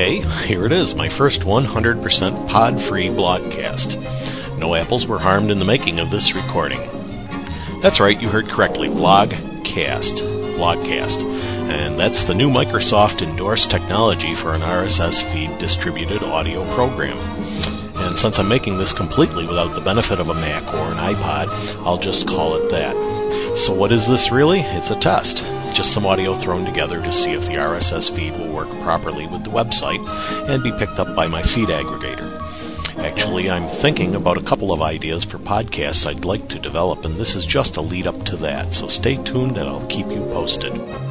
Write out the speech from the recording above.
Okay, here it is, my first 100% pod-free blogcast. No apples were harmed in the making of this recording. That's right, you heard correctly, blogcast, and that's the new Microsoft-endorsed technology for an RSS feed distributed audio program. And since I'm making this completely without the benefit of a Mac or an iPod, I'll just call it that. So what is this really? It's a test. Just some audio thrown together to see if the RSS feed will work properly with the website and be picked up by my feed aggregator. Actually, I'm thinking about a couple of ideas for podcasts I'd like to develop, and this is just a lead up to that, so stay tuned and I'll keep you posted.